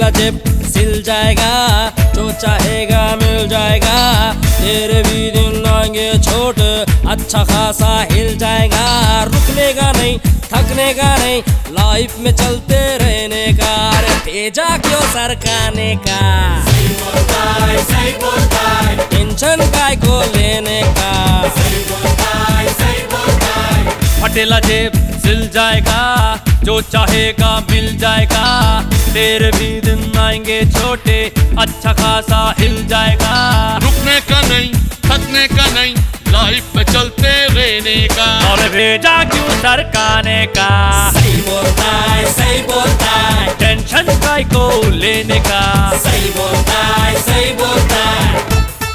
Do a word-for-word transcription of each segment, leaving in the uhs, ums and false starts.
फटेला जेब सिल जाएगा, जो चाहेगा मिल जाएगा, तेरे भी दिन आएंगे छोट अच्छा खासा हिल जाएगा। रुकने का नहीं थकने का नहीं, लाइफ में चलते रहने का, अरे भेजा क्यों सरकाने का। सही बोलता है, सही बोलता है, टेंशन काय को लेने का। सही बोलता है, सही बोलता है। फटेला जेब सिल जाएगा, जो चाहेगा मिल जाएगा, तेरे भी दिन आएंगे छोटे अच्छा खासा हिल जाएगा। रुकने का नहीं थकने का नहीं, लाइफ में चलते रहने का, और भेजा क्यों सरकाने का। सही बोलता है, सही बोलता है, टेंशन काय को लेने का। सही बोलता है, सही बोलता है।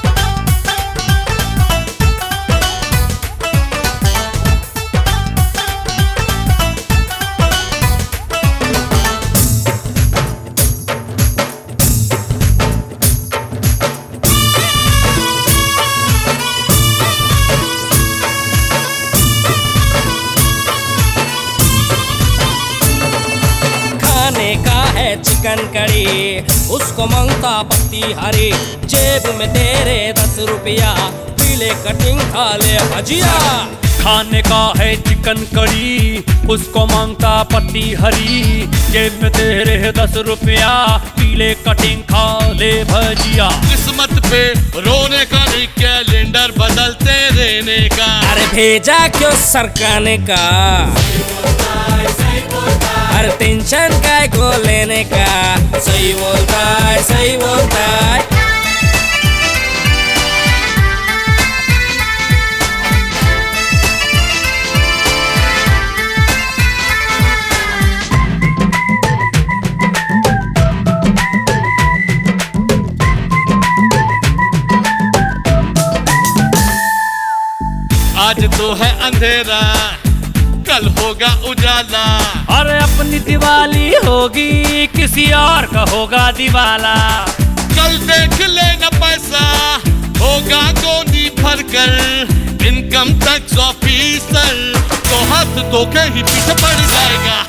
खाने का है चिकन कड़ी, उसको मांगता पत्ती हरी, जेब में तेरे दस रुपया, पीले कटिंग खा ले भजिया। खाने का है चिकन कड़ी, उसको मांगता पत्ती हरी, जेब में तेरे दस रुपया, पीले कटिंग खा ले भजिया। किस्मत पे रोने का नहीं, कैलेंडर बदलते रहने का, अरे भेजा क्यों सरकाने का। सही बोलता है, सही बोलता है, अरे टेंशन काय को लेने का। सही बोलता है, सही बोलता है। आज तो है अंधेरा कल होगा उजाला, अरे अपनी दिवाली होगी किसी और का होगा दिवाला। कल देख लेना पैसा होगा गोदी भर कर, इनकम टैक्स ऑफिसर तो हाथ धो के ही पीछे पड़ जाएगा।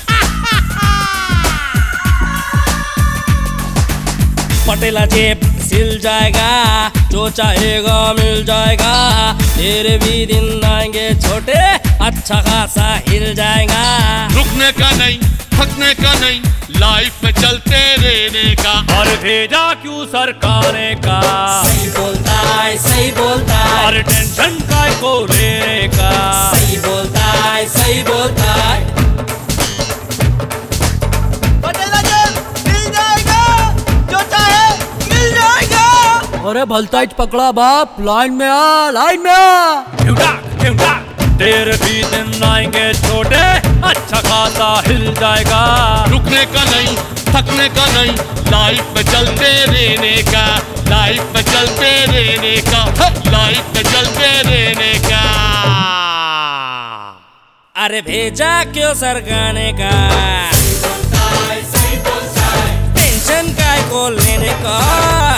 फटेला जेब सिल जाएगा, जो चाहेगा मिल जाएगा, तेरे भी दिन आएंगे छोटे अच्छा खासा हिल जाएगा। रुकने का नहीं थकने का नहीं, लाइफ में चलते रहने का, और भेजा क्यों सरकाने का। सही बोलता है, सही बोलता है, और टेंशन काय को लेने का। सही बोलता है, सही बोलता है। फटेला जेब मिल जाएगा, जो चाहे मिल जाएगा। अरे भलताइच पकड़ा बाप, लाइन में आ, लाइन में आ। क्यूटा क्यूटा, तेरे भी दिन आएंगे छोटे अच्छा खासा हिल जाएगा। रुकने का नहीं थकने का नहीं, लाइफ में चलते रहने का, लाइफ में चलते रहने का, लाइफ में चलते रहने का। अरे भेजा क्यों सरकाने का। सही बोलता है, सही बोलता है, टेंशन काय को लेने का।